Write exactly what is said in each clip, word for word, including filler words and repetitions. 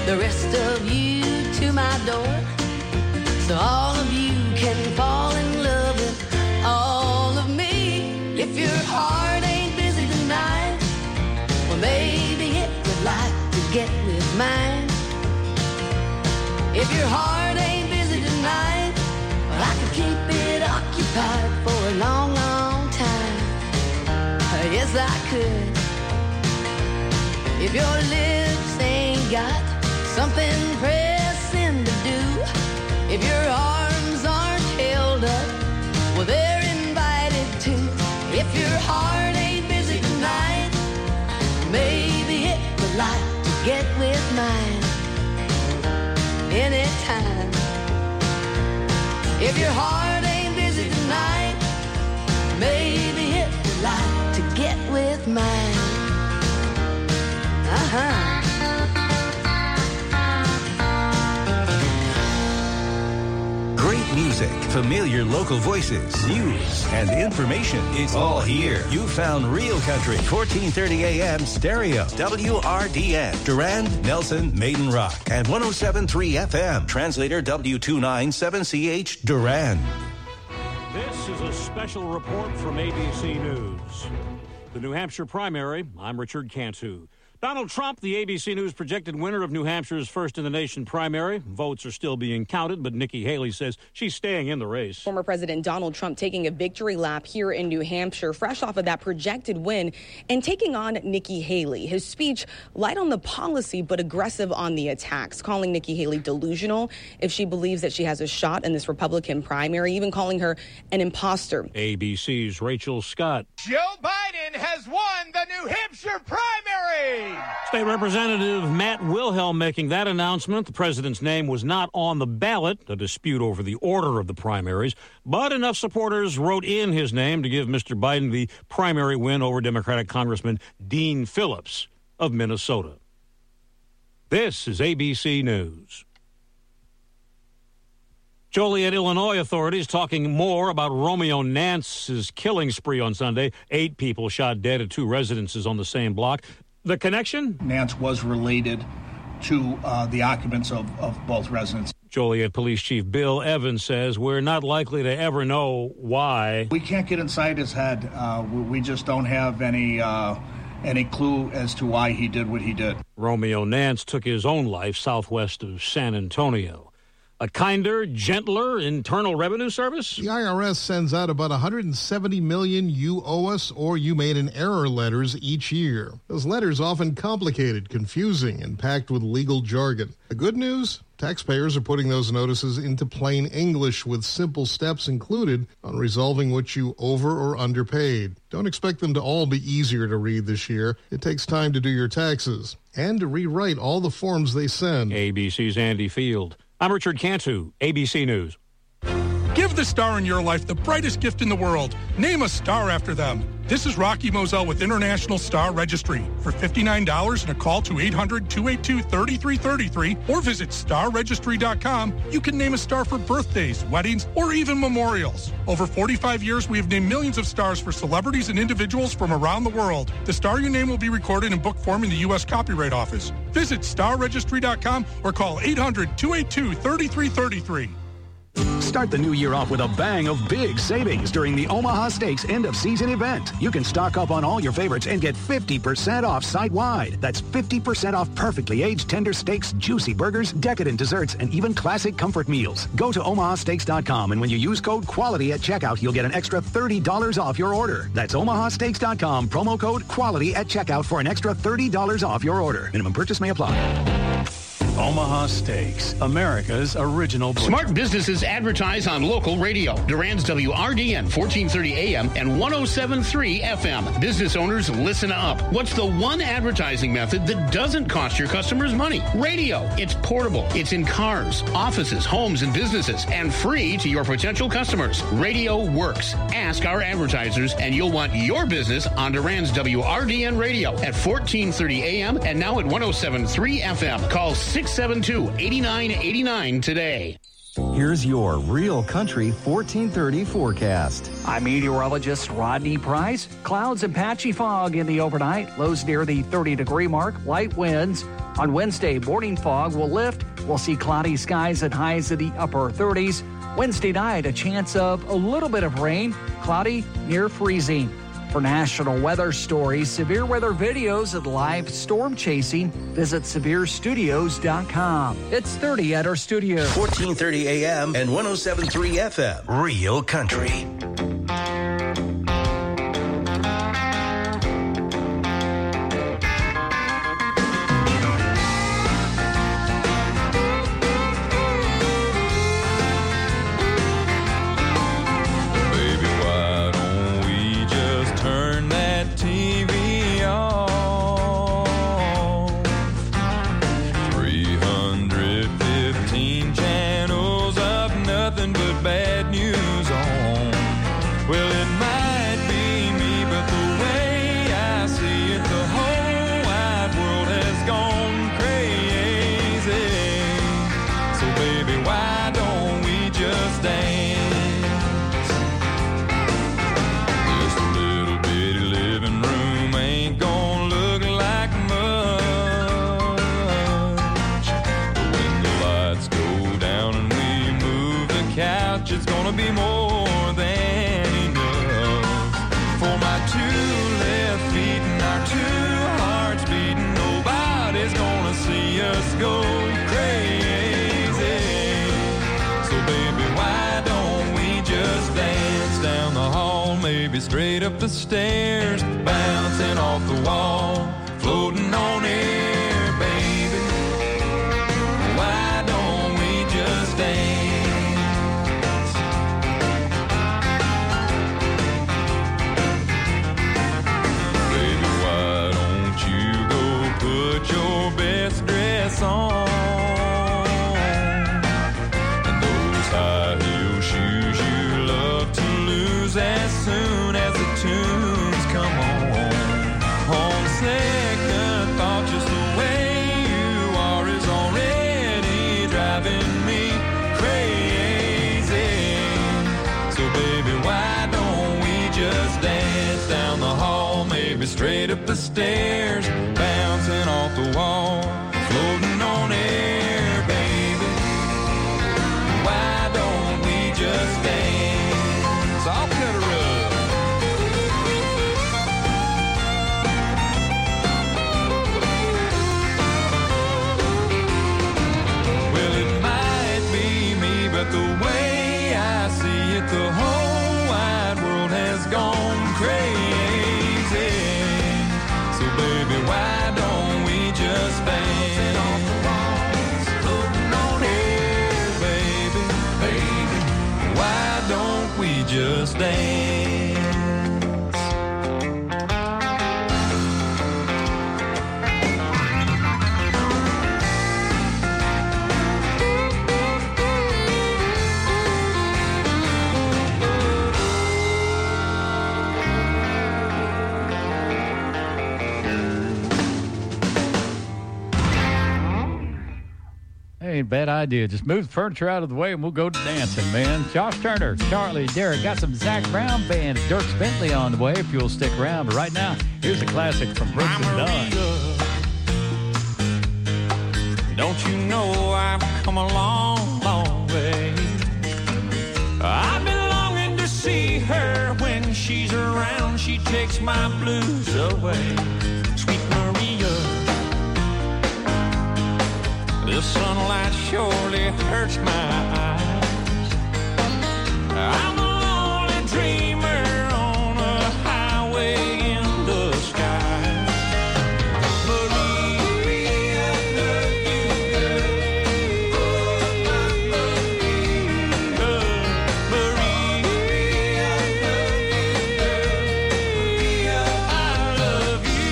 the rest of you to my door, so all of you can fall in love with all of me. If your heart ain't busy tonight, well, maybe it would like to get with mine. If your heart ain't busy tonight, well, I could keep it occupied for a long, long time. Yes, I could. If your lips ain't got something pressing to do, if your arms aren't held up, well, they're invited to. If your heart ain't busy tonight, maybe it would like to get with mine anytime. If your heart ain't busy tonight, maybe it would like to get with mine. Uh-huh. Great music, familiar local voices, news, and information. It's all here. You found Real Country, fourteen thirty A M stereo, W R D N, Durand, Nelson, Maiden Rock, and one oh seven point three F M, translator W two ninety-seven C H, Durand. This is a special report from A B C News. The New Hampshire primary, I'm Richard Cantu. Donald Trump, the A B C News projected winner of New Hampshire's first-in-the-nation primary. Votes are still being counted, but Nikki Haley says she's staying in the race. Former President Donald Trump taking a victory lap here in New Hampshire, fresh off of that projected win, and taking on Nikki Haley. His speech light on the policy, but aggressive on the attacks, calling Nikki Haley delusional if she believes that she has a shot in this Republican primary, even calling her an imposter. A B C's Rachel Scott. Joe Biden has won the New Hampshire primary! State Representative Matt Wilhelm making that announcement. The president's name was not on the ballot, a dispute over the order of the primaries, but enough supporters wrote in his name to give Mister Biden the primary win over Democratic Congressman Dean Phillips of Minnesota. This is A B C News. Joliet, Illinois authorities talking more about Romeo Nance's killing spree on Sunday. Eight people shot dead at two residences on the same block. The connection? Nance was related to uh, the occupants of, of both residences. Joliet Police Chief Bill Evans says we're not likely to ever know why. We can't get inside his head. Uh, we, we just don't have any uh, any clue as to why he did what he did. Romeo Nance took his own life southwest of San Antonio. A kinder, gentler Internal Revenue Service? The I R S sends out about one hundred seventy million you owe us or you made an error letters each year. Those letters often complicated, confusing, and packed with legal jargon. The good news? Taxpayers are putting those notices into plain English with simple steps included on resolving what you over or underpaid. Don't expect them to all be easier to read this year. It takes time to do your taxes and to rewrite all the forms they send. A B C's Andy Field. I'm Richard Cantu, A B C News. Give the star in your life the brightest gift in the world. Name a star after them. This is Rocky Moselle with International Star Registry. For fifty-nine dollars and a call to eight hundred, two eight two, three three three three or visit star registry dot com, you can name a star for birthdays, weddings, or even memorials. Over forty-five years, we have named millions of stars for celebrities and individuals from around the world. The star you name will be recorded in book form in the U S Copyright Office. Visit star registry dot com or call eight hundred, two eight two, three three three three. Start the new year off with a bang of big savings during the Omaha Steaks end-of-season event. You can stock up on all your favorites and get fifty percent off site-wide. That's fifty percent off perfectly aged tender steaks, juicy burgers, decadent desserts, and even classic comfort meals. Go to omaha steaks dot com, and when you use code QUALITY at checkout, you'll get an extra thirty dollars off your order. That's omaha steaks dot com, promo code QUALITY at checkout for an extra thirty dollars off your order. Minimum purchase may apply. Omaha Steaks, America's original butcher. Smart businesses advertise on local radio. Durand's W R D N, fourteen thirty A M and one oh seven point three F M. Business owners, listen up. What's the one advertising method that doesn't cost your customers money? Radio. It's portable. It's in cars, offices, homes, and businesses, and free to your potential customers. Radio works. Ask our advertisers, and you'll want your business on Durand's W R D N Radio at fourteen thirty A M and now at one oh seven point three F M. Call six seven two, eight nine eight nine today. Here's your Real Country fourteen thirty forecast. I'm meteorologist Rodney Price. Clouds and patchy fog in the overnight. Lows near the thirty-degree mark. Light winds. On Wednesday, morning fog will lift. We'll see cloudy skies and highs in the upper thirties. Wednesday night, a chance of a little bit of rain. Cloudy near freezing. For national weather stories, severe weather videos, and live storm chasing, visit severe studios dot com. It's thirty at our studio. fourteen thirty A M and one oh seven point three F M. Real Country. It's gonna be more than enough for my two left feet and our two hearts beating. Nobody's gonna see us go crazy. So baby, why don't we just dance down the hall, maybe straight up the stairs, bouncing off the wall, floating on air, baby. Why don't we just dance? Put your best dress on and those high heel shoes you love to lose as soon as the tunes come on. On second thought, just the way you are is already driving me crazy. So baby, why don't we just dance down the hall, maybe straight up the stairs, bouncing off the wall, floating on air, baby. Why don't we just dance? I'll cut a rug. Well, it might be me, but the way I see it, the whole wide world has gone crazy. So baby, why don't we just dance off the walls, floating on air, baby, baby. Why don't we just dance? Ain't a bad idea. Just move the furniture out of the way and we'll go to dancing, man. Josh Turner, Charlie, Derek, got some Zach Brown Band, Dirk Bentley on the way if you'll stick around. But right now, here's a classic from Brooks and Dunn. Don't you know I've come a long, long way? I've been longing to see her. When she's around, she takes my blues away. Sweet Maria, the sunlight surely hurts my eyes. I'm a lonely dreamer on a highway in the sky. Maria, I love you, girl. Maria, I love you.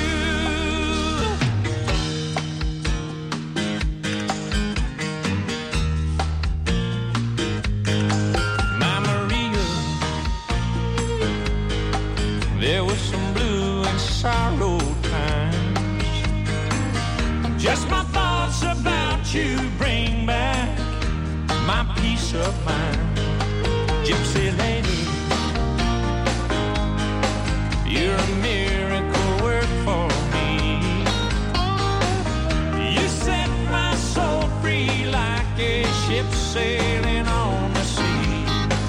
My Maria, there was some blue and sorrow times. Just my thoughts about you bring back my peace of mind. Gypsy lady, you're a miracle work for me. You set my soul free like a ship sailing on the sea.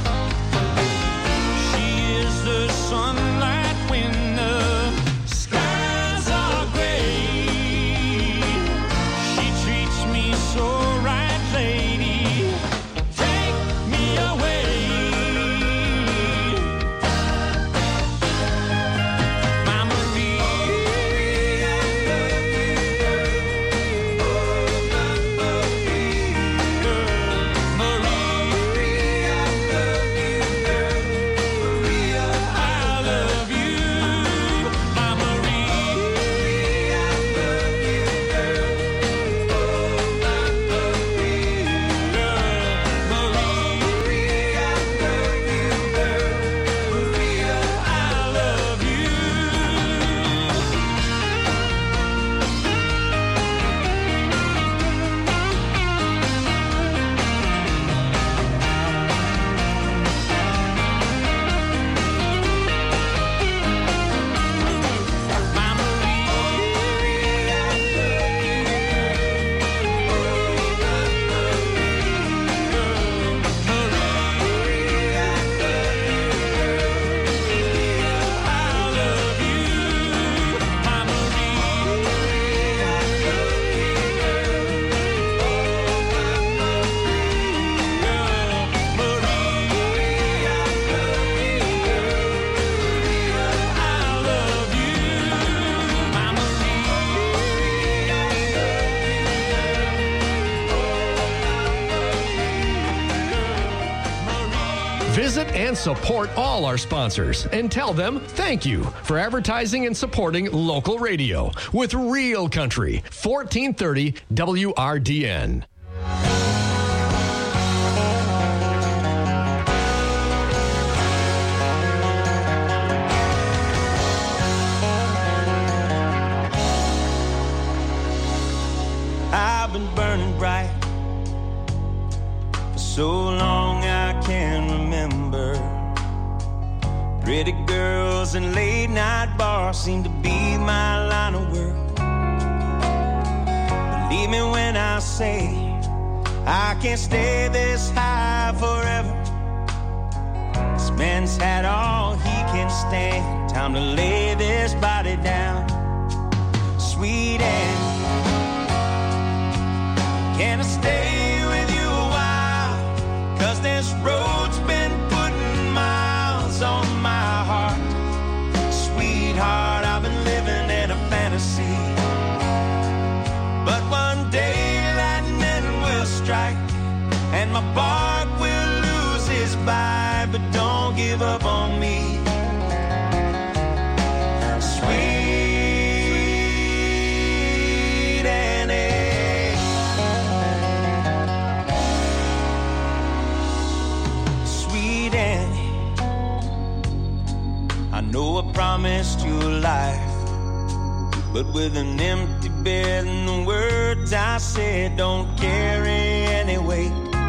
She is the sunlight when the skies are gray. She treats me so right, lady. Take me away. Visit and support all our sponsors and tell them thank you for advertising and supporting local radio with Real Country, fourteen thirty W R D N. I've been burning bright for so long I can remember. Pretty girls and late night bars seem to be my line of work. Believe me when I say I can't stay this high forever. This man's had all he can stand. Time to lay this body down. Sweet Annie, can I stay with you a while? Cause this road's been putting miles on my heart. Sweetheart, I've been living in a fantasy. But one day lightning will strike and my bark will lose its bite. But don't give up on me. Sweet Annie, Sweet Annie, I know I promised you a life, but with an empty bed and the words I said don't carry any weight.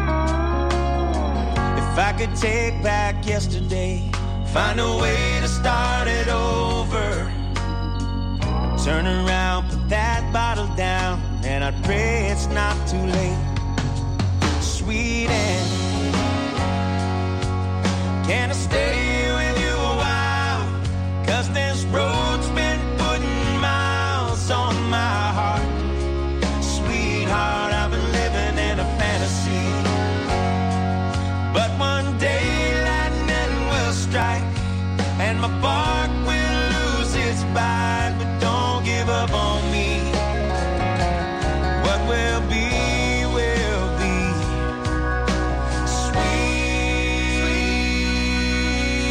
If I could take back yesterday, find a way to start it over, turn around, put that bottle down, and I'd pray it's not too late. Sweet Annie, can I stay with you a while? Cause this road's been putting miles on my heart. Sweetheart, I've been living in a fantasy. But one day lightning will strike and my bark will lose its bite. But don't give up on me. What will be, will be. Sweet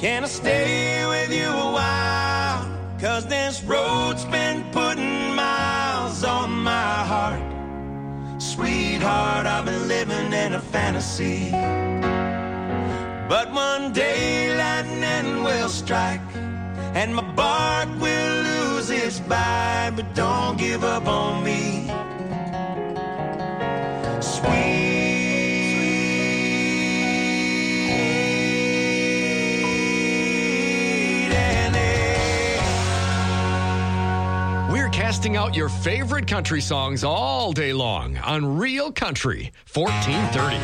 Can I stay with you a while? Cause this road's been putting miles on my heart. Sweetheart, I've been living in a fantasy. But one day lightning will strike and my bark will lose its bite. But don't give up on me, sweet. We're casting out your favorite country songs all day long on Real Country fourteen thirty.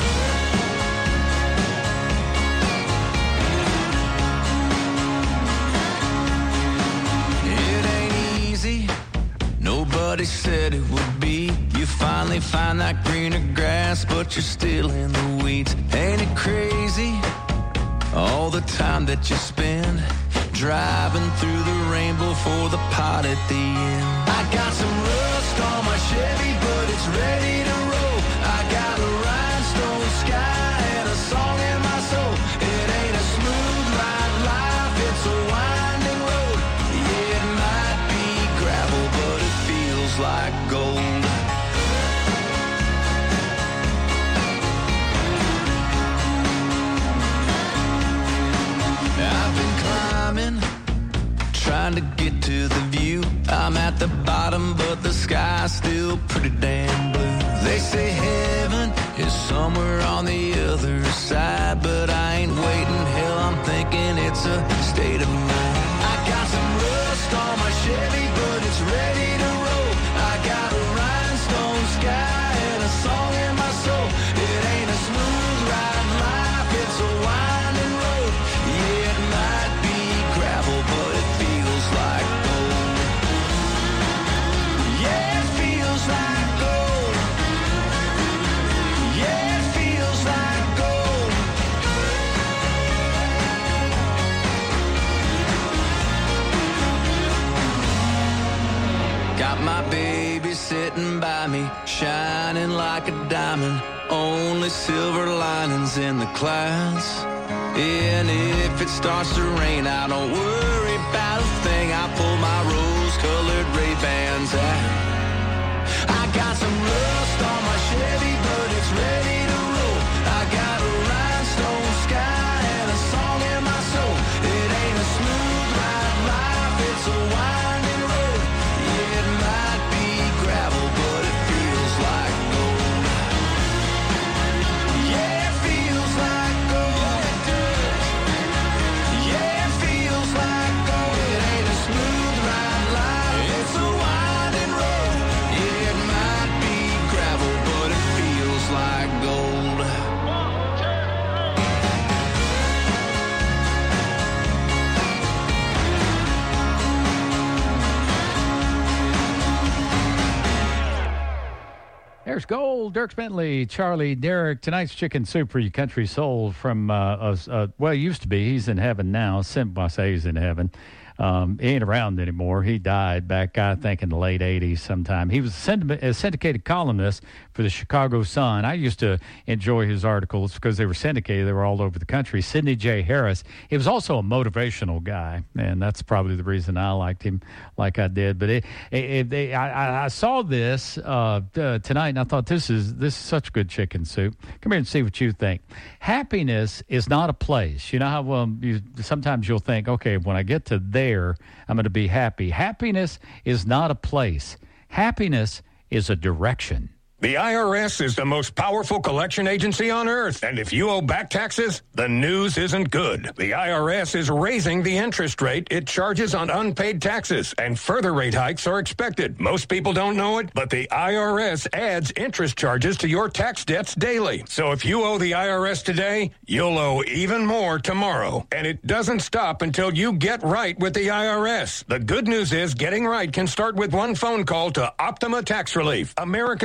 It ain't easy, nobody said it would be. You finally find that greener grass, but you're still in the weeds. Ain't it crazy, all the time that you spend driving through the rainbow for the pot at the end. I got some rust on my Chevy, but it's ready to roll. I got a rhinestone sky and a song in my soul. It ain't a smooth ride life, it's a winding road. Yeah, it might be gravel, but it feels like gold. I've been climbing, trying to get to the view. I'm at the bottom, but the sky's still pretty damn blue. They say heaven is somewhere on the other side, but I ain't waiting. Hell, I'm thinking it's a state of mind. I got some rust on my Chevy, but it's ready to roll. I got a rhinestone sky and a song in my soul. It ain't a smooth ride life, it's a winding road. Yeah, it might be gravel, but it feels like gold. Yeah, it feels like gold. Yeah, it feels like gold. Got my baby sitting by me, shining like a diamond. Only silver linings in the clouds. And if it starts to rain, I don't worry about a thing. I pull my rose-colored Ray-Bans out. I got some rust on my Chevy, but it's ready to roll. I got a rhinestone sky and a song in my soul. It ain't a smooth ride life, it's a winding road. Yeah, it might be gravel, but it feels like gold. Yeah, it feels like gold. It does. Yeah, it feels like gold. It ain't a smooth ride life, it's a winding road. Yeah, it might be gravel, but it feels like gold. There's Gold, Dirk Bentley, Charlie, Derek. Tonight's Chicken Soup for you country soul from, uh, uh, uh, well, he used to be. He's in heaven now. Sim, I say he's in heaven. Um, he ain't around anymore. He died back, I think, in the late eighties sometime. He was a, synd- a syndicated columnist for the Chicago Sun. I used to enjoy his articles because they were syndicated. They were all over the country. Sidney J. Harris. He was also a motivational guy, and that's probably the reason I liked him like I did. But it, it, it, I, I saw this uh, uh, tonight, and I thought, this is this is such good chicken soup. Come here and see what you think. Happiness is not a place. You know how um, you, sometimes you'll think, okay, when I get to there, I'm going to be happy. Happiness is not a place. Happiness is a direction. The I R S is the most powerful collection agency on earth, and if you owe back taxes, the news isn't good. The I R S is raising the interest rate it charges on unpaid taxes, and further rate hikes are expected. Most people don't know it, but the I R S adds interest charges to your tax debts daily. So if you owe the I R S today, you'll owe even more tomorrow. And it doesn't stop until you get right with the I R S. The good news is getting right can start with one phone call to Optima Tax Relief, America's number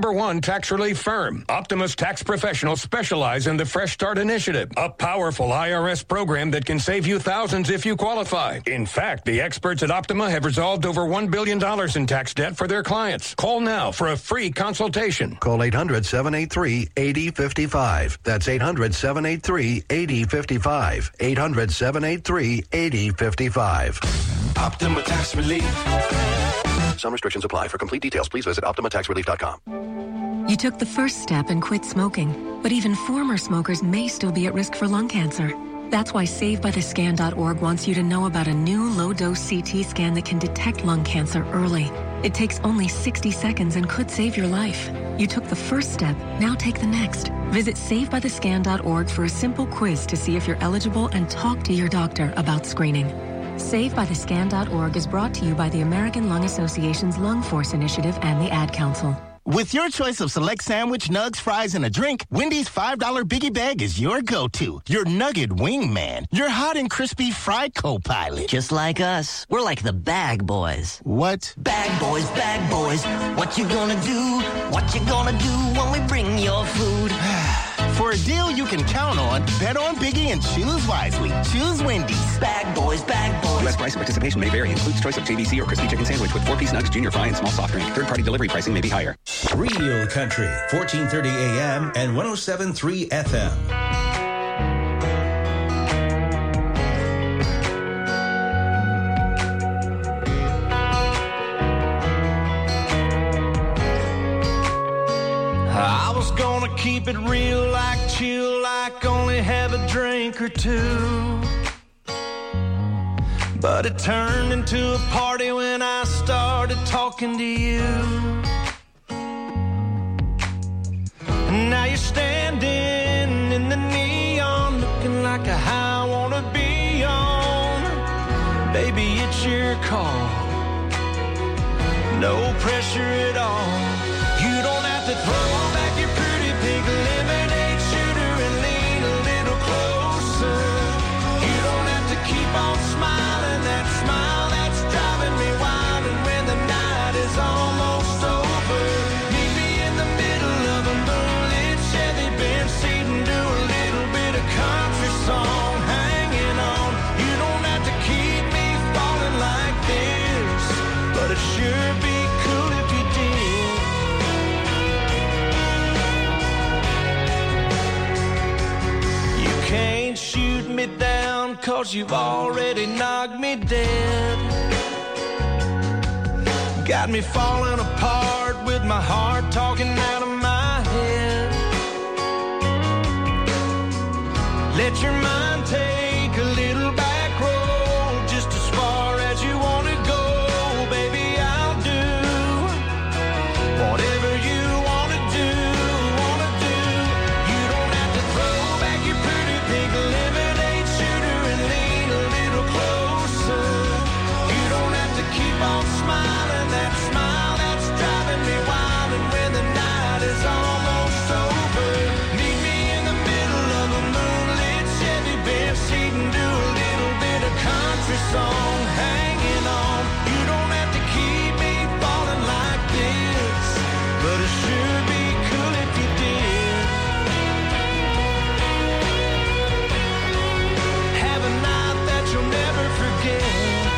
number one tax relief firm. Optima's tax professionals specialize in the Fresh Start Initiative, a powerful I R S program that can save you thousands if you qualify. In fact, the experts at Optima have resolved over one billion dollars in tax debt for their clients. Call now for a free consultation. Call eight hundred, seven eight three, eight zero five five. That's eight hundred, seven eight three, eight zero five five. eight hundred, seven eight three, eight zero five five. Optima Tax Relief. Some restrictions apply. For complete details, please visit optima tax relief dot com. You took the first step and quit smoking, but even former smokers may still be at risk for lung cancer. That's why save by the scan dot org wants you to know about a new low-dose C T scan that can detect lung cancer early. It takes only sixty seconds and could save your life. You took the first step, now take the next. Visit save by the scan dot org for a simple quiz to see if you're eligible and talk to your doctor about screening. save by the scan dot org is brought to you by the American Lung Association's Lung Force Initiative and the Ad Council. With your choice of select sandwich, nugs, fries, and a drink, Wendy's five dollar Biggie Bag is your go-to. Your nugget wingman. Your hot and crispy fried co-pilot. Just like us. We're like the Bag Boys. What? Bag Boys, Bag Boys. What you gonna do? What you gonna do when we bring your food? For a deal you can count on, bet on Biggie and choose wisely. Choose Wendy's. Bag Boys, Bag Boys. U S price and participation may vary. Includes choice of J V C or crispy chicken sandwich with four-piece nugs, junior fry, and small soft drink. Third-party delivery pricing may be higher. Real Country, fourteen thirty A M and one oh seven point three F M. I was gonna keep it real, like chill, like only have a drink or two. But it turned into a party when I started talking to you. And now you're standing in the neon, looking like a high I wanna be on. Baby, it's your call. No pressure at all. You don't have to throw back your pretty pink lemonade shooter and lean a little closer. You don't have to keep on smiling that smile that's driving me wild. And when the night is almost over, meet me in the middle of a moonlit Chevy Benz seat and do a little bit of country song hanging on. You don't have to keep me falling like this, but it sure be cool if you did. Can't shoot me down, cause you've already knocked me dead. Got me falling apart with my heart talking out of my head. Let your mind take a little back road, just as far as you want to go. Baby, I'll do whatever you want to do, want to do. You don't have to throw back your pretty pink lemonade shooter and lean a little closer. You don't have to keep on smiling that smile that's driving me wild. And when the night is almost over, meet me in the middle of a moonlit Chevy Benz seat and do a little bit of country song hanging on. You don't have to keep me falling like this, but it sure be cool if you did. Have a night that you'll never forget.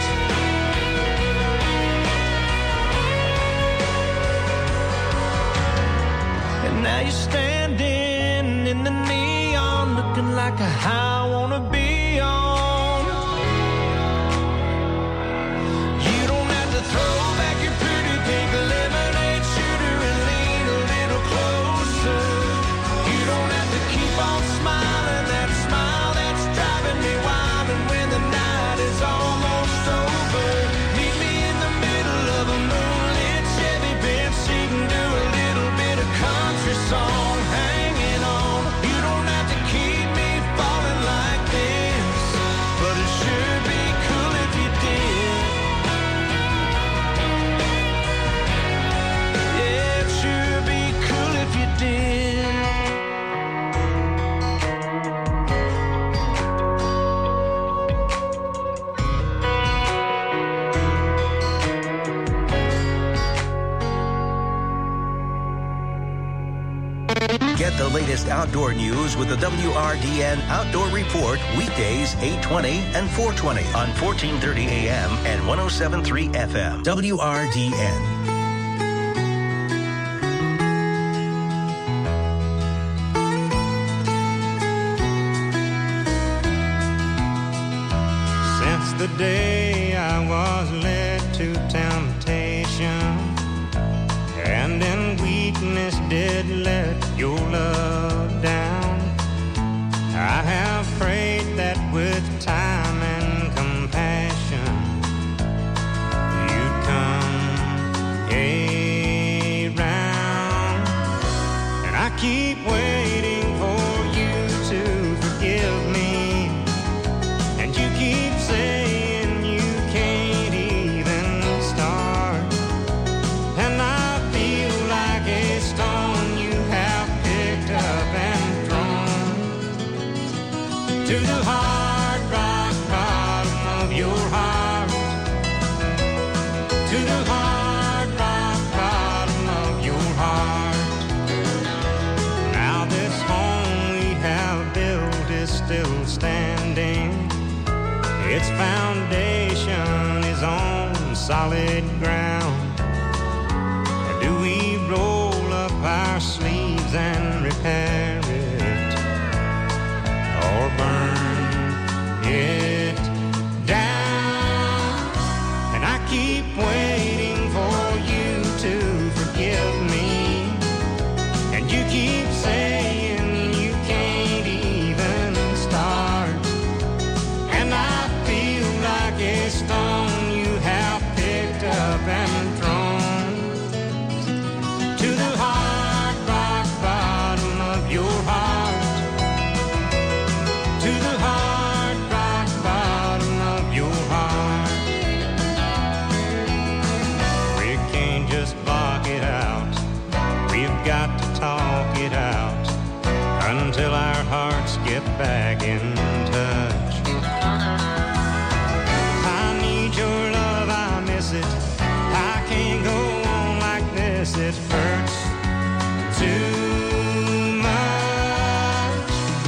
And now you're standing in the neon, looking like a high I wanna be on. You don't have to throw back your pretty pink lemonade shooter and lean a little closer. You don't have to keep on smiling that smile that's driving me wild. And when the night is almost over, meet me in the middle of a moonlit Chevy Benz seat and do a little bit of country song hanging on. You don't have to keep me falling Get the latest outdoor news with the W R D N Outdoor Report weekdays eight twenty and four twenty on fourteen thirty A M and one oh seven point three F M. W R D N. Since the day I was led to temptation, and in weakness did let your love down, I have prayed that with time and compassion you'd come around. And I keep waiting for you to forgive me, and you keep saying you can't even start. And I feel like a stone you have picked up and thrown to the hard rock bottom of your heart, to the hard rock bottom of your heart. Now this home we have built is still standing. Its foundation is on solid ground. Do we roll up our sleeves and repair it, or burn it down? And I keep waiting for you to forgive me, and you keep saying you can't even start. And I feel like a stone you have picked up and thrown to the hard rock bottom of your heart, to the hard rock bottom of your heart. We can't just block it out, we've got to talk it out until our hearts get back in touch. I need your love, I miss it, I can't go on like this, it hurts too much.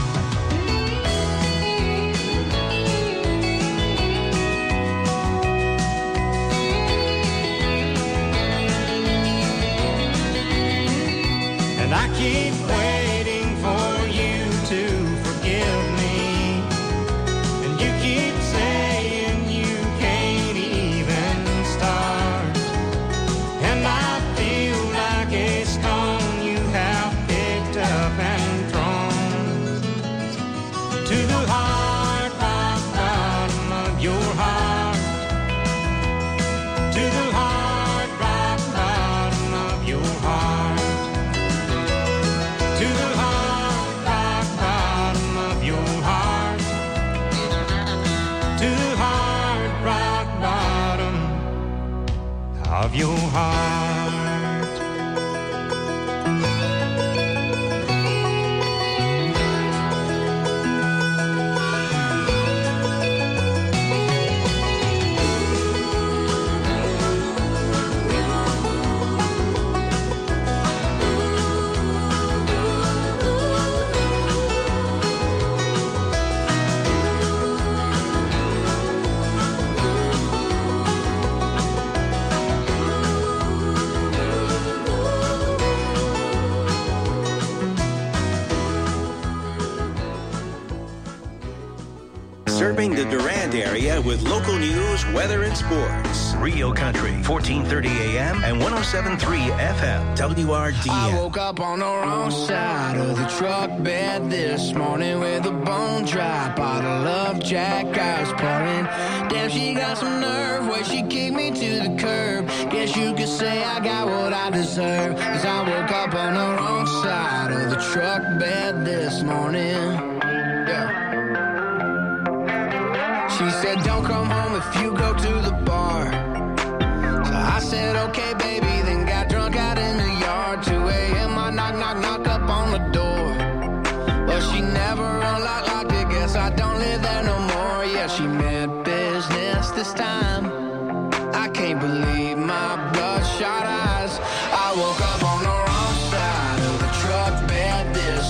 And I keep waiting for you to forgive me, and you keep saying you can't even start. And I feel like a stone you have picked up and thrown to the hard rock bottom of your heart, to the hard rock bottom of your heart, to the hard rock bottom of your heart, to the hard rock bottom of your heart. Serving the Durand area with local news, weather, and sports. Rio Country, fourteen thirty A M and one oh seven point three F M. W R D N. I woke up on the wrong side of the truck bed this morning with a bone dry bottle of Jack I was pouring. Damn, she got some nerve where she kicked me to the curb. Guess you could say I got what I deserve, 'cause I woke up on the wrong side of the truck bed this morning. Yeah. She said, don't come home if you go to the bar. So I said, okay, baby, then got drunk out in the yard. two A M I knock, knock, knock up on the door. But she never unlocked, locked it, guess I don't live there no more. Yeah, she meant business this time. I can't believe my bloodshot eyes. I woke up on the wrong side of the truck bed this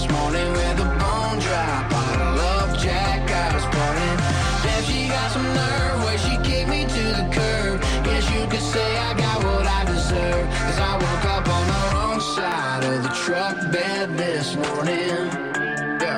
bed this morning. Yeah.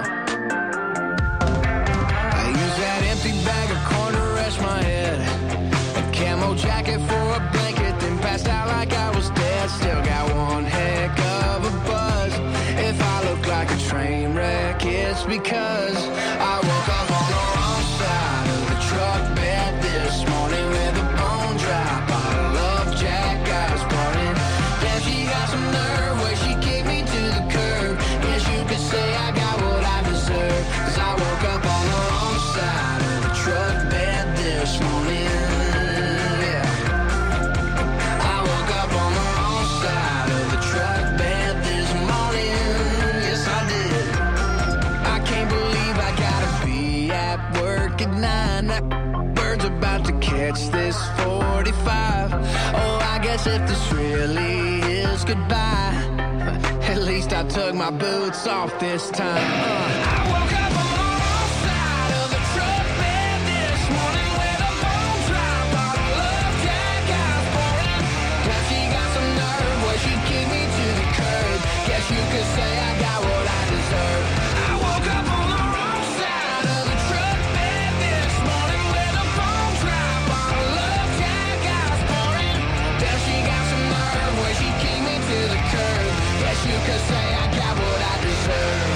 I use that empty bag of corn to rest my head. A camo jacket for a blanket, then passed out like I was dead. Still got one heck of a buzz. If I look like a train wreck, it's because I woke up on the wrong side of the truck bed this morning with a bone dry bottle of Jack Ice pouring. Damn, she got some nerve where she kicked me to the curb. Guess you could say I got what I deserve, 'cause I woke up on the wrong side of the truck bed this morning. Yeah. I woke up on the wrong side of the truck bed this morning. Yes, I did. I can't believe I gotta be at work at nine. That bird's about to catch this forty-five. Oh, I guess if this really is goodbye, at least I took my boots off this time. Uh, I woke up on the wrong side of the truck bed this morning with a bone dry bottle of Jack Ice pouring. Now she got some nerve where she kicked me to the curb. Guess you could say I got what I deserve. I woke up on the wrong side of the truck bed this morning with a bone dry bottle of Jack Ice pouring. Now she got some nerve where she kicked me to the curb. Guess you could say I got what I deserve.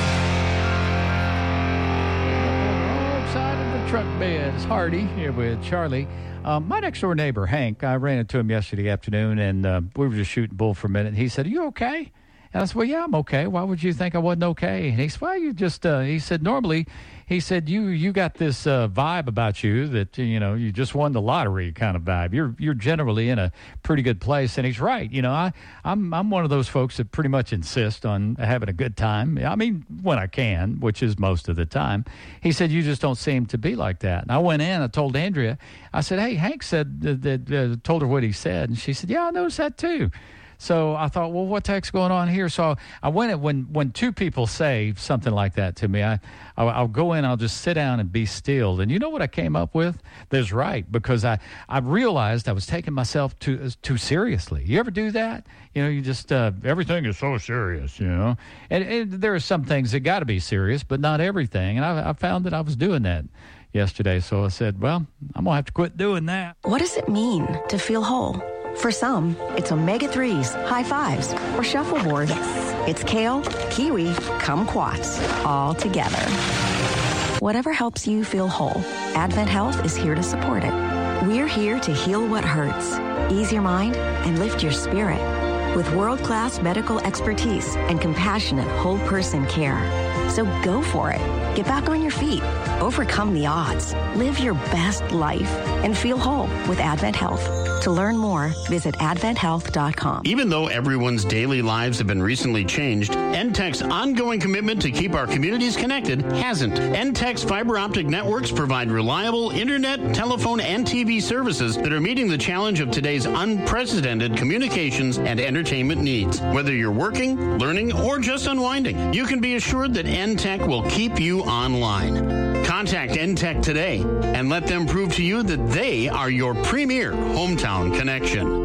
Side of the truck bed. It's Hardy here with Charlie. Um, my next door neighbor, Hank, I ran into him yesterday afternoon, and uh, we were just shooting bull for a minute. He said, "Are you okay?" And I said, "Well, yeah, I'm okay. Why would you think I wasn't okay?" And he said, "Well, you just," uh, he said, "normally," he said, you you got this uh, vibe about you that, you know, you just won the lottery kind of vibe. You're you're generally in a pretty good place." And he's right. You know, I, I'm I'm one of those folks that pretty much insist on having a good time. I mean, when I can, which is most of the time. He said, "You just don't seem to be like that." And I went in, I told Andrea, I said, "Hey, Hank said that, that uh, told her what he said." And she said, "Yeah, I noticed that too." So I thought, well, what the heck's going on here? So I went in, when when two people say something like that to me, I, I'll, I'll go in, I'll just sit down and be still. And you know what I came up with? That's right, because I, I realized I was taking myself too too seriously. You ever do that? You know, you just, uh, everything is so serious, you know. And, and there are some things that got to be serious, but not everything. And I, I found that I was doing that yesterday. So I said, well, I'm going to have to quit doing that. What does it mean to feel whole? For some, it's omega threes, high fives, or shuffleboard. Yes. It's kale, kiwi, kumquats, all together. Whatever helps you feel whole, Advent Health is here to support it. We're here to heal what hurts, ease your mind, and lift your spirit with world-class medical expertise and compassionate whole-person care. So go for it. Get back on your feet. Overcome the odds. Live your best life and feel whole with Advent Health. To learn more, visit advent health dot com. Even though everyone's daily lives have been recently changed, N T E C's ongoing commitment to keep our communities connected hasn't. N T E C's fiber optic networks provide reliable internet, telephone, and T V services that are meeting the challenge of today's unprecedented communications and entertainment needs. Whether you're working, learning, or just unwinding, you can be assured that N T E C will keep you online. Contact N T E C today and let them prove to you that they are your premier hometown connection.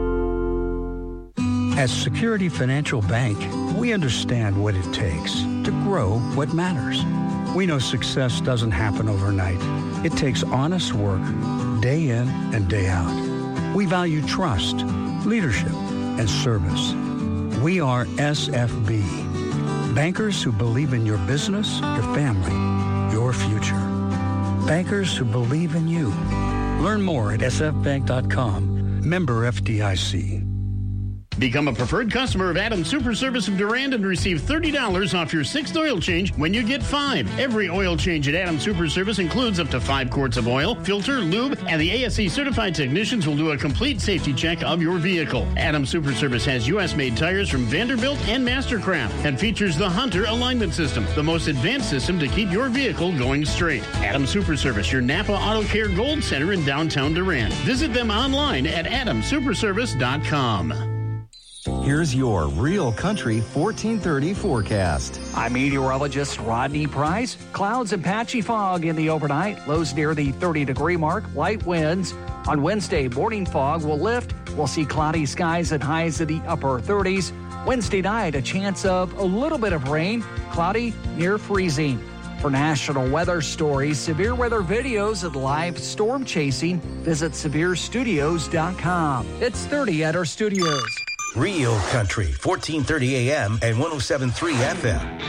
At Security Financial Bank, we understand what it takes to grow what matters. We know success doesn't happen overnight. It takes honest work, day in and day out. We value trust, leadership, and service. We are S F B, bankers who believe in your business, your family, your future. Bankers who believe in you. Learn more at s f bank dot com. Member F D I C. Become a preferred customer of Adams Super Service of Durand and receive thirty dollars off your sixth oil change when you get five. Every oil change at Adams Super Service includes up to five quarts of oil, filter, lube, and the A S C certified technicians will do a complete safety check of your vehicle. Adams Super Service has U S made tires from Vanderbilt and Mastercraft and features the Hunter alignment system, the most advanced system to keep your vehicle going straight. Adams Super Service, your Napa Auto Care Gold Center in downtown Durand. Visit them online at adams super service dot com. Here's your Real Country fourteen thirty forecast. I'm meteorologist Rodney Price. Clouds and patchy fog in the overnight. Lows near the thirty-degree mark. Light winds. On Wednesday, morning fog will lift. We'll see cloudy skies and highs in the upper thirties. Wednesday night, a chance of a little bit of rain, cloudy, near freezing. For national weather stories, severe weather videos, and live storm chasing, visit severe studios dot com. It's thirty at our studios. Real Country, fourteen thirty A M and one oh seven point three F M.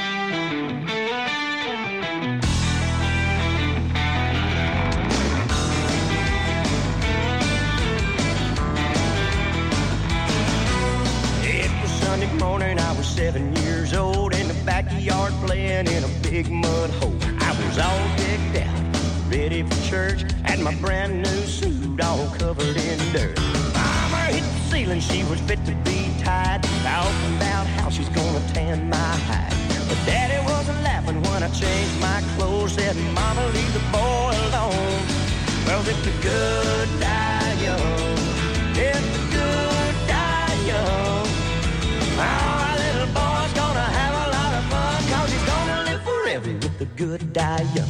Morning, I was seven years old in the backyard playing in a big mud hole. I was all decked out, ready for church, had my brand new suit all covered in dirt. Mama hit the ceiling, she was fit to be tied, talking about how she's gonna tan my hide. But Daddy wasn't laughing when I changed my clothes, said, Mama, leave the boy alone. Well, if the good die young, if the good die young, our little boy's gonna have a lot of fun, cause he's gonna live forever with the good die young.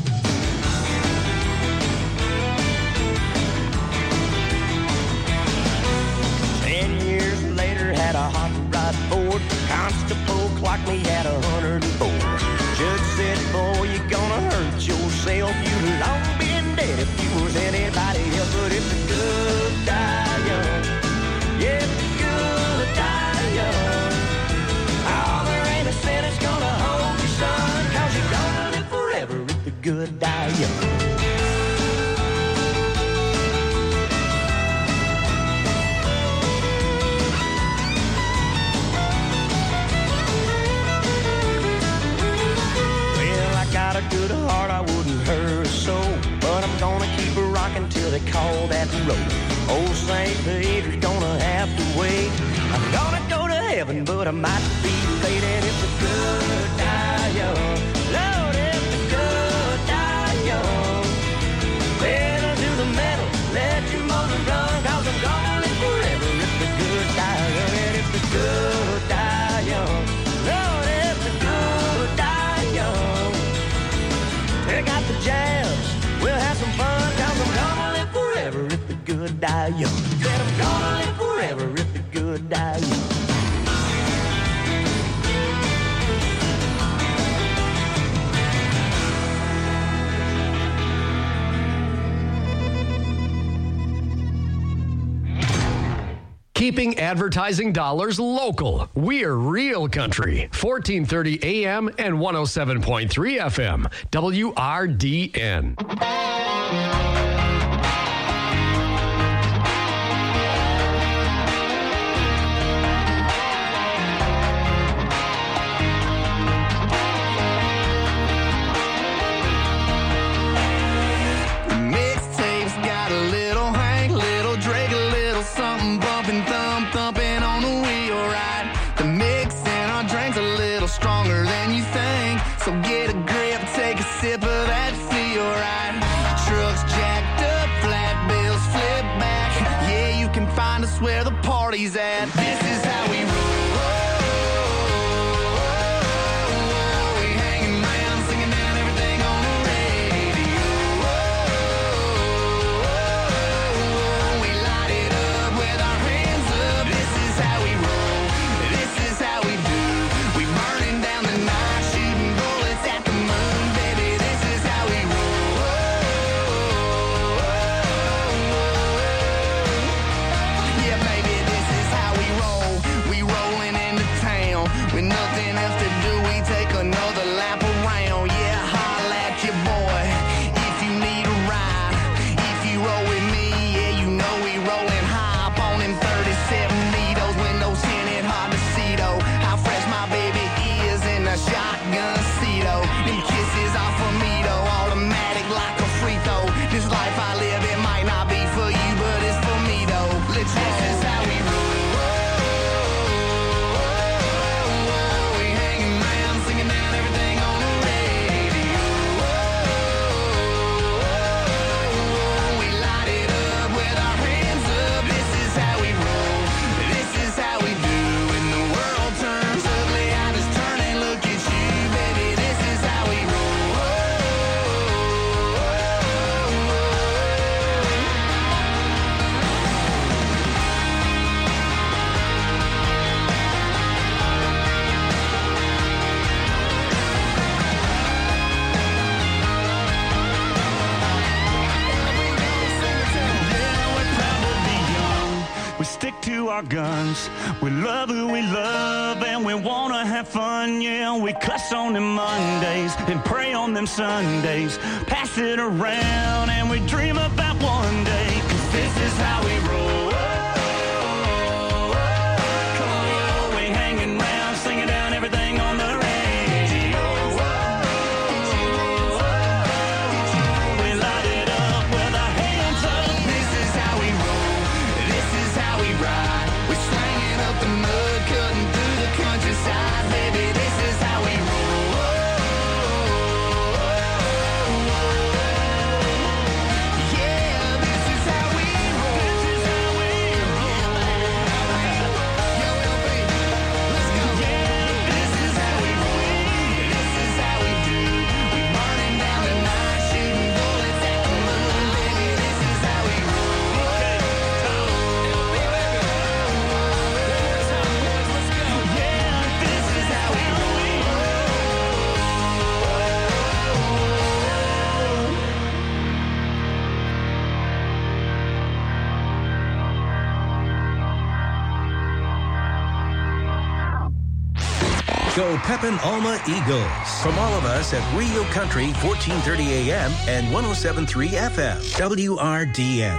Ten years later, had a hot rod Ford. Constable clocked me at a hundred and four. Judge said, boy, you're gonna hurt yourself. You'd long been dead if you was anybody else. But if the good die young, yeah, if the good die young, sin is gonna hold you, son, cause you're gonna live forever if the good die young. Well, I got a good heart, I wouldn't hurt a soul, but I'm gonna keep her rocking till they call that road. Old Saint Peter's gonna have to wait. I'm gonna go to heaven, but I might be late. And if the good die young, Lord, if the good die young, pedal to the metal, let your motor run, cause I'm gonna live forever if the good die young. And if the good die young, Lord, if the good die young, they got the jazz, we'll have some fun, cause I'm gonna live forever if the good die young. Said I'm gonna live forever if the good die young. Keeping advertising dollars local. We're Real Country, fourteen thirty A M and one oh seven point three F M, W R D N. Stronger than you think, so get a grip, take a sip of that, feel right. Trucks jacked up, flat bills flip back. Yeah, you can find us where the party's at. This is how we roll. We hanging around, singing down everything on the radio. We light it up with our hands up. This is how we roll. This is how we do. We stick to our guns. We love who we love and we wanna have fun, yeah. We cuss on them Mondays and pray on them Sundays. Pass it around and we dream about one day. 'Cause this is how we roll. We hanging round, singing down everything on the radio. We light it up with our hands up. This is how we roll. This is how we ride. We're slanging up the mud, cutting through the countryside. Baby, this is how we roll. Yeah, this is how we roll. This is how we roll. Yo, L B, let's go. Yeah, this is how we roll. This is how we do. We burning down the night, shooting bullets at the moon. Baby, this is how we roll. Yeah, this is how we roll. Go Pepin Alma Eagles. From all of us at Real Country, fourteen thirty A M and one oh seven point three F M, W R D N.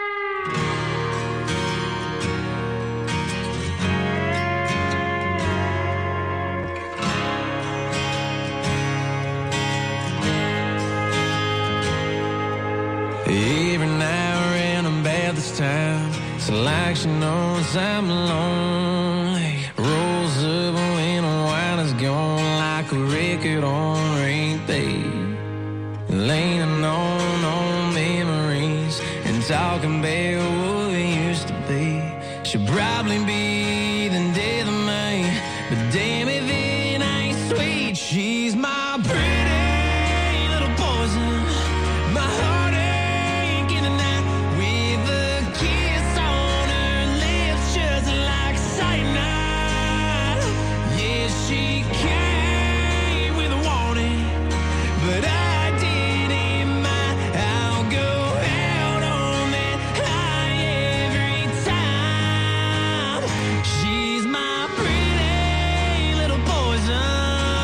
Every now and then I'm bad this time. It's like she knows I'm lonely. Rolls up when the wine is gone like a record on repeat. Leaning on, on memories and talking about what we used to be. She'll probably be the death of me, but damn if it ain't sweet. She's my pretty little poison, my heartache in the night, with a kiss on her lips just like cyanide. Yeah, she came with a warning, but I didn't mind. I'll go out on that high every time. She's my pretty little poison,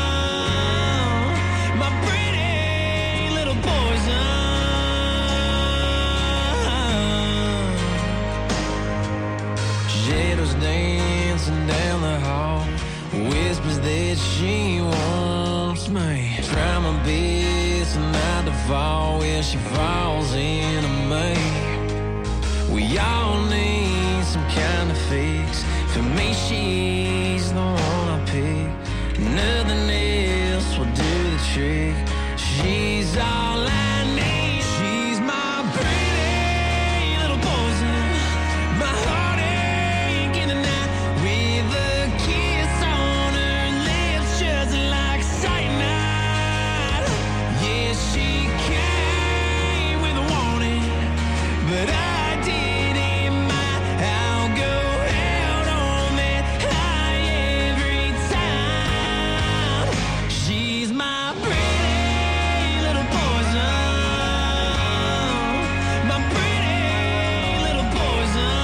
my pretty little poison. Shadows dancing down the hall, whispers that she wants me. Try my best not to fall where she falls into me. We all need some kind of fix. For me, she's the one I pick. Nothing else will do the trick. She's all I need. She's my pretty little poison, my heartache in the night, with a kiss on her lips just like cyanide. Yeah, she came with a warning, but I didn't mind. I'll go out on that high every time. She's my pretty little poison, my pretty little poison.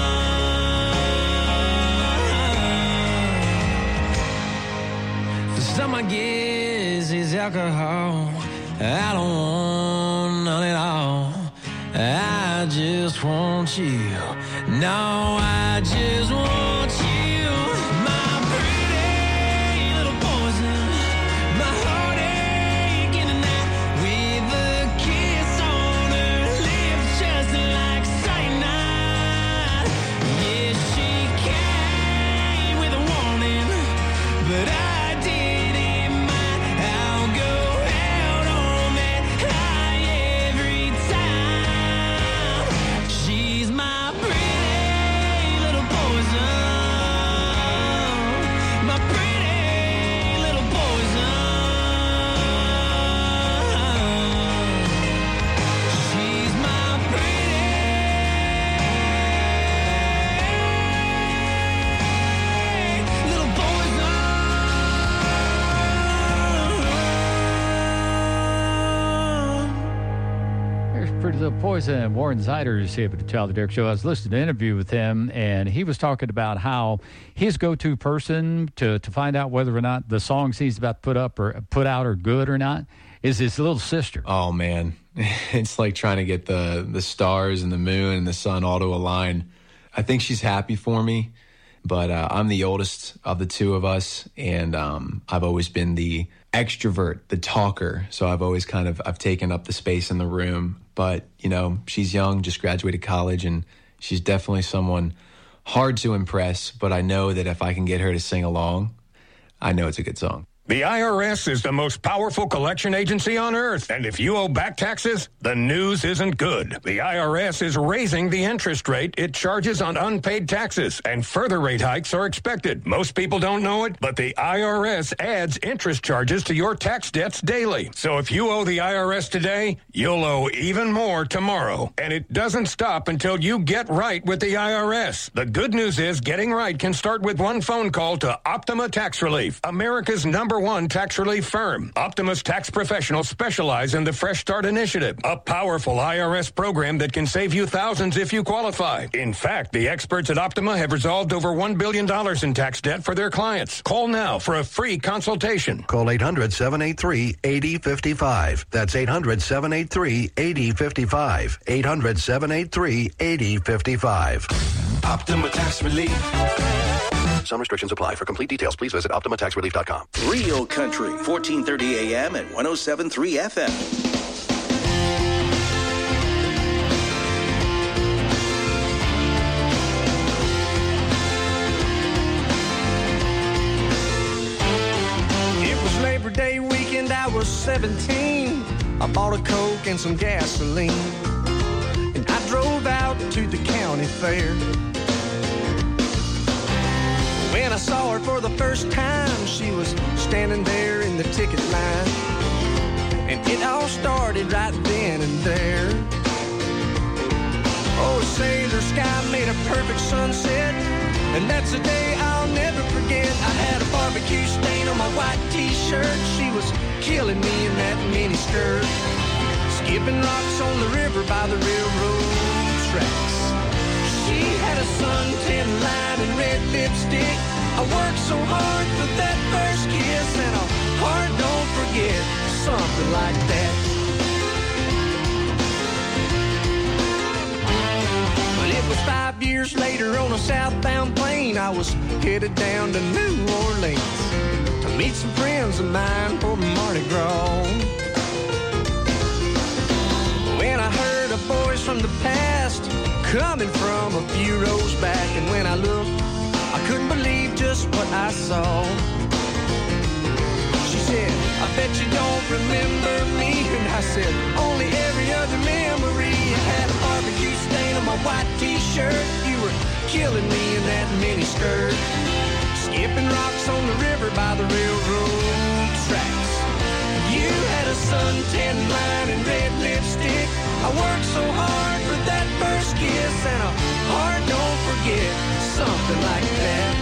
For some, I guess it's alcohol. I don't want none at all. I just want you. No, I just want you. My pretty little poison, my heartache in the night, with a kiss on her lips just like cyanide. Yeah, she came with a warning, but I didn't mind. I'll go out on that high every time. She's my pretty little poison. Fruit of the Poison. Warren Zeiders here at the Tyler Derrick Show. I was listening to an interview with him, and he was talking about how his go-to person to, to find out whether or not the songs he's about to put up or put out are good or not is his little sister. Oh, man. It's like trying to get the, the stars and the moon and the sun all to align. I think she's happy for me, but uh, I'm the oldest of the two of us, and um, I've always been the extrovert, the talker. So I've always kind of, I've taken up the space in the room. But, you know, she's young, just graduated college, and she's definitely someone hard to impress. But I know that if I can get her to sing along, I know it's a good song. The I R S is the most powerful collection agency on earth. And if you owe back taxes, the news isn't good. The I R S is raising the interest rate it charges on unpaid taxes, and further rate hikes are expected. Most people don't know it, but the I R S adds interest charges to your tax debts daily. So if you owe the I R S today, you'll owe even more tomorrow. And it doesn't stop until you get right with the I R S. The good news is getting right can start with one phone call to Optima Tax Relief, America's number one tax relief firm. Optima's tax professionals specialize in the Fresh Start Initiative, a powerful I R S program that can save you thousands if you qualify. In fact, the experts at Optima have resolved over one billion dollars in tax debt for their clients. Call now for a free consultation. Call eight hundred, seven eight three, eight zero five five. That's eight hundred, seven eight three, eight zero five five. eight hundred, seven eight three, eight zero five five. Optima Tax Relief. Some restrictions apply. For complete details, please visit optima tax relief dot com. Real Country, fourteen thirty A M and one oh seven point three F M. It was Labor Day weekend, I was seventeen. I bought a Coke and some gasoline, and I drove out to the county fair. When I saw her for the first time, she was standing there in the ticket line, and it all started right then and there. Oh, say the sky made a perfect sunset, and that's a day I'll never forget. I had a barbecue stain on my white t-shirt. She was killing me in that mini skirt, skipping rocks on the river by the railroad tracks. She had a suntan line and red lipstick. I worked so hard for that first kiss, and a heart don't forget, something like that. But it was five years later on a southbound plane. I was headed down to New Orleans to meet some friends of mine for Mardi Gras. When I heard a voice from the past coming from a few rows back, and when I looked, I couldn't believe just what I saw. She said, I bet you don't remember me. And I said, only every other memory. I had a barbecue stain on my white t-shirt. You were killing me in that mini skirt, skipping rocks on the river by the railroad tracks. You had a suntan line and red lipstick. I worked so hard for that first kiss, and a heart don't forget, something like that.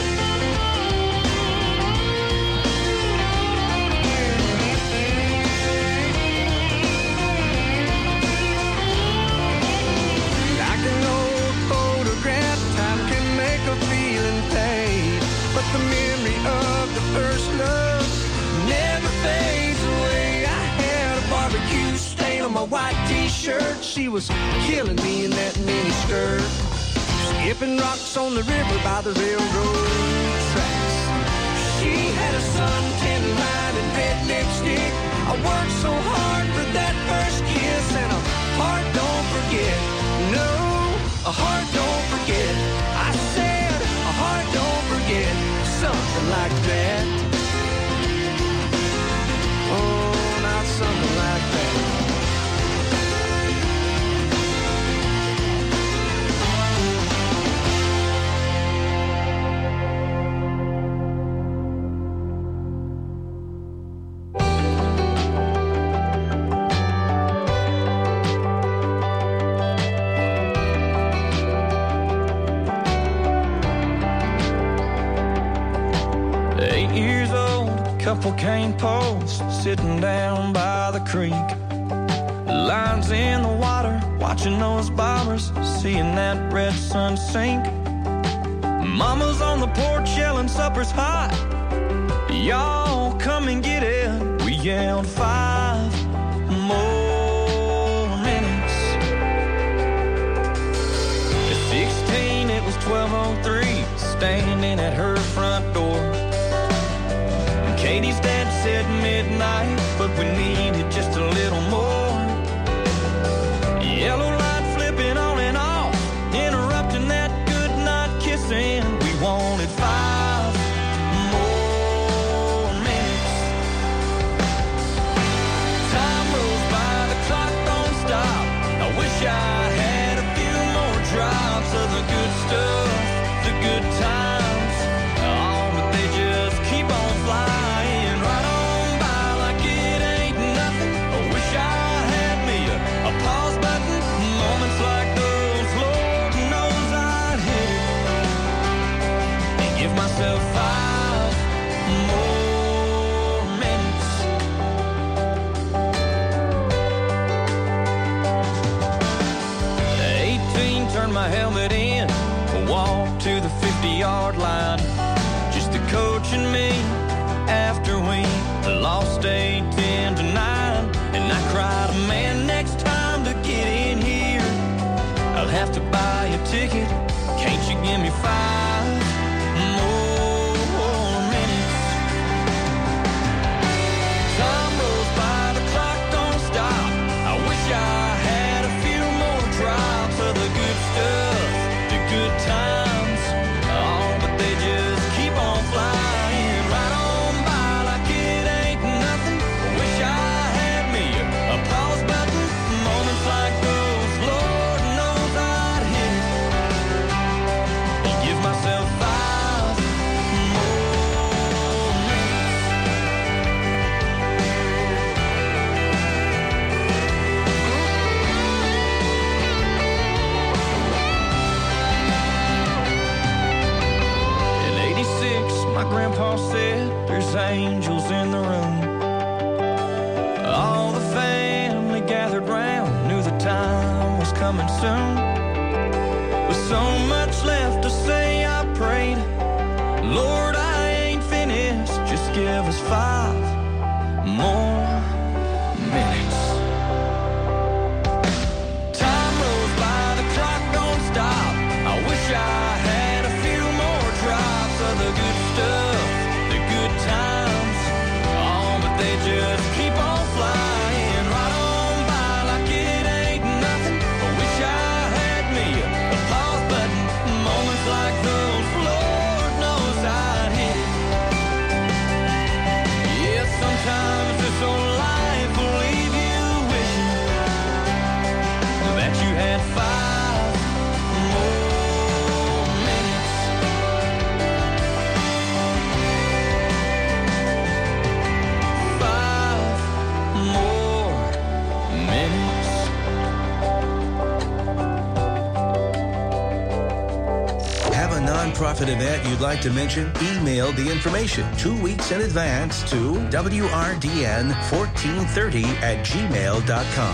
Like an old photograph, time can make a feeling fade, but the memory of the first love never fades away. I had a barbecue stain on my white t-shirt. She was killing me in that mini skirt, skipping rocks on the river by the railroad tracks. She had a suntan line and red lipstick. I worked so hard for that first kiss, and a heart don't forget. No, a heart don't forget. I said a heart don't forget, something like that. Oh, not something like that. Couple cane posts sitting down by the creek. Lines in the water, watching those bobbers, seeing that red sun sink. Mama's on the porch yelling supper's hot. Y'all come and get it. We yelled five more minutes. At sixteen, it was twelve oh three, standing at her front door. And Katie's dad said midnight, but we needed just a little more. Yellow light flipping on and off, interrupting that good night kissing. We wanted five more minutes. Time rolls by, the clock don't stop. I wish I had a few more drops of the good stuff, the good times. Oh, but they just keep on flying right on by like it ain't nothing. I wish I had me a, a pause button. Moments like those, Lord knows I'd hit it and give myself five more minutes. eighteen, turned my helmet in, walked to the fifty-yard line. Just the coach and me after we lost eight, ten to nine. And I cried, man, next time to get in here, I'll have to buy a ticket. Can't you give me five more minutes? Time rolls by, the clock don't stop. I wish I had a few more drops of the good stuff, the good times. Oh, but they just keep on flying right on by like it ain't nothing. I wish I had me a, a pause button. Moments like those, Lord knows I'd hit it and give myself five more minutes. In eighty-six, my grandpa said there's angels in the room. All the family gathered round, knew the time was coming soon. With so much left to say, I prayed, Lord, I ain't finished, just give us five more minutes. Time rolls by, the clock don't stop. I wish I had a few more drops of the good stuff, the good times. Oh, but they just keep on flying right on by like it ain't nothing. I wish I had me a, a pause button. Moments like those, Lord knows I'd hit it. Yeah, sometimes this old life will leave you wishing that you had five more minutes. Five more minutes. Have a nonprofit event you'd like to mention? Email the information two weeks in advance to W R D N fourteen thirty at gmail dot com.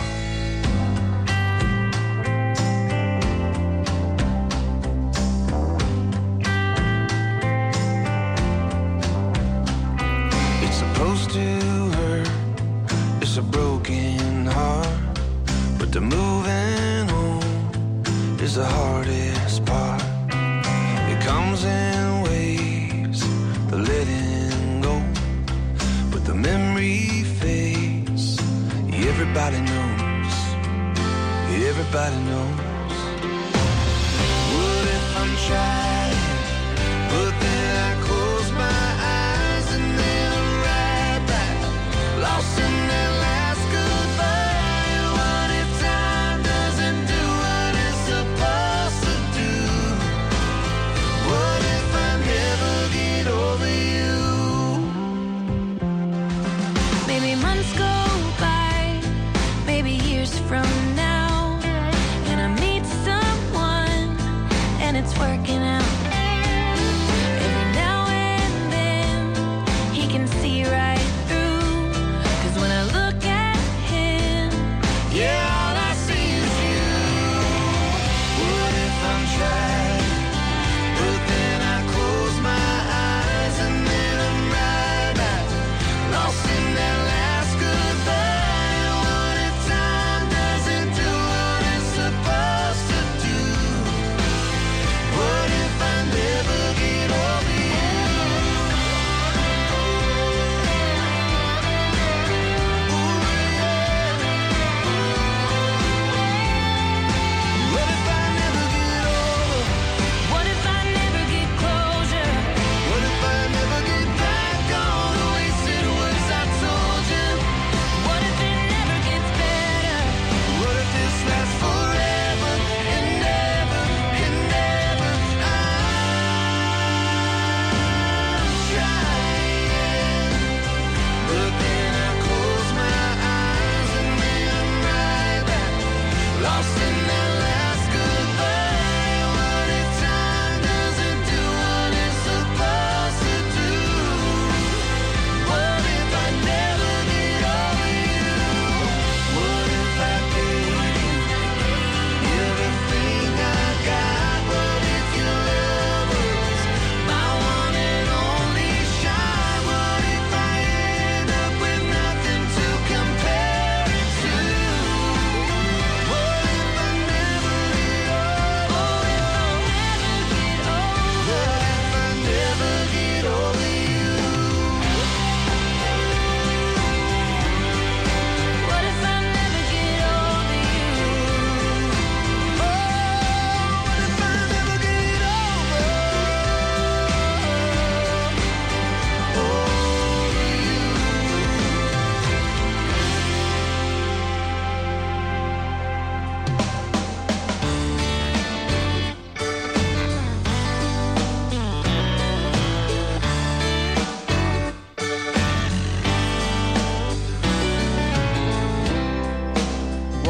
It's supposed to hurt, it's a broken heart, but the moving on is the hardest part. It comes in waves, the letting go, but the memory fades. Everybody knows, everybody knows. What if I'm trying, but then I close my eyes and then I'm right back, lost in that last goodbye. What if time doesn't do what it's supposed to do? What if I never get over you? Maybe months go by, maybe years from now, and I meet someone and it's working out. Every now and then he can see right through, 'cause when I look at him, yeah,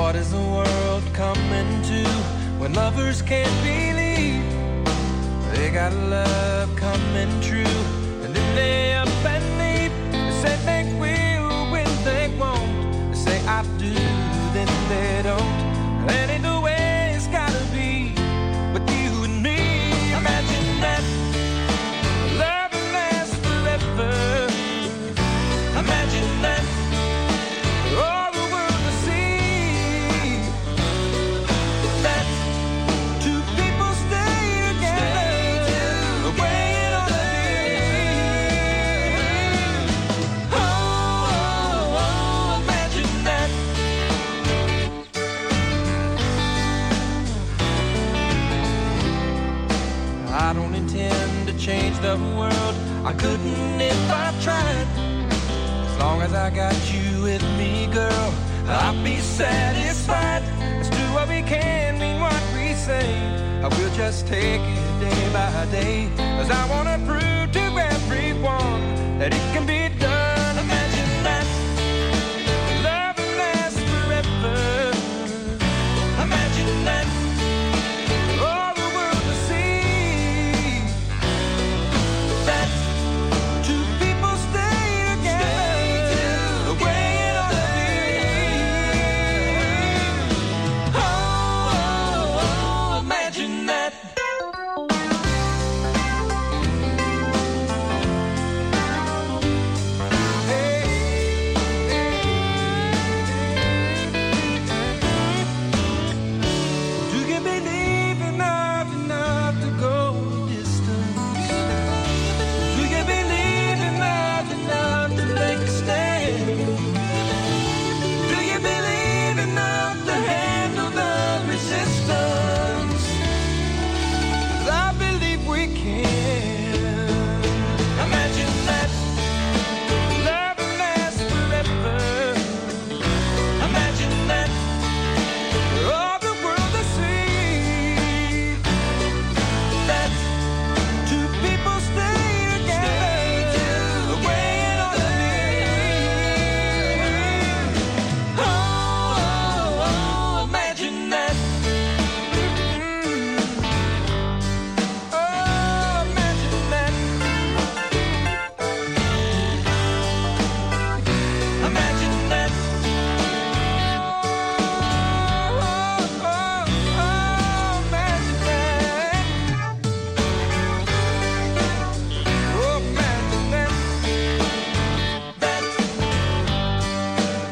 What is the world coming to when lovers can't believe they got love coming true? And then they up and leave. They say they will when they won't. They say I do, then they don't. That ain't the way it's gotta be with you and me. Imagine that love lasts forever. Imagine that all the world to see. That two people stay together the way it ought to be. Oh, oh, oh, imagine that. I don't intend to change the world. I couldn't if I tried. As long as I got you with me, girl, I'll be satisfied. Let's do what we can, mean what we say. I will just take it day by day. Cause I wanna prove to everyone that it can be done.